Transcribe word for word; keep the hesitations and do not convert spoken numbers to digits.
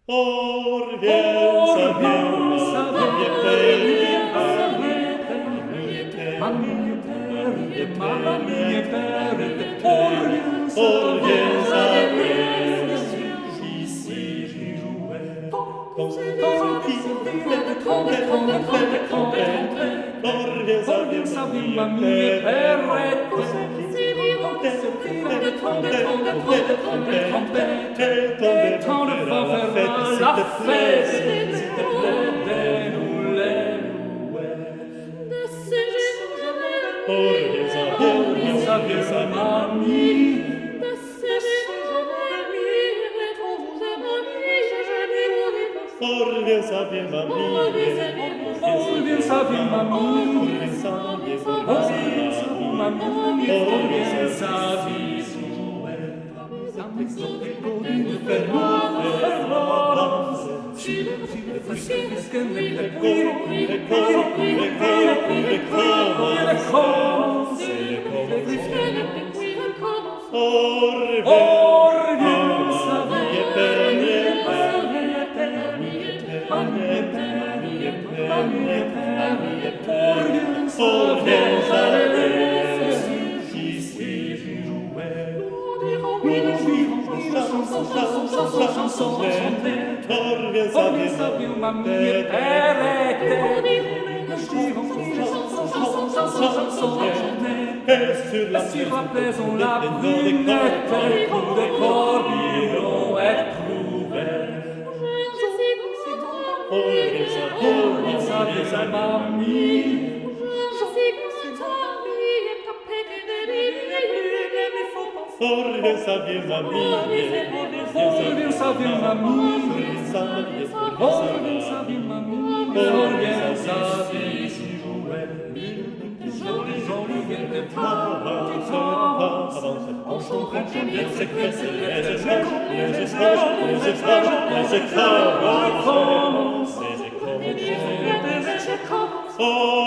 Or viens, sa viens, sa viens, or viens, sa viens, ici j'y jouais, comme ça qui trompette, trompette, trompette, trompette, or viens, sa viens, sa viens, mamie, perrette, trompette, trompette, trompette, trompette, trompette, et tant de vent vers la fête, s'il te plaît, des noulets, or viens, sa viens, sa viens, sa mamie, or viens, sa viens, mamie, or viens, sa viens, mamie, or viens, sa viens, mamie, or viens, sa vie, d'une fermance, si le frisque n'est pas pour les corps, pour les corps, pour les corps, pour les corps, or viens, sa vie, mamie, or viens, sa vie, ici j'y jouais, chanson, chanson, chanson, chanson, or viens, sa vie, sa vie, mamie, perrette, chanson, chanson, chanson, et sur la plaison la brunette, pour des corbillons éprouvés. Oh, viens, sa vie, sa mamie, or viens, sa vie, mamie, or viens, sa vie, mamie, or viens, sa vie, mamie, or viens, sa vie, j'y jouais, joli, joli, viens de toi, en chantant bien ses cresses, les éclats, les éclats, les éclats, les éclats, les éclats, les éclats,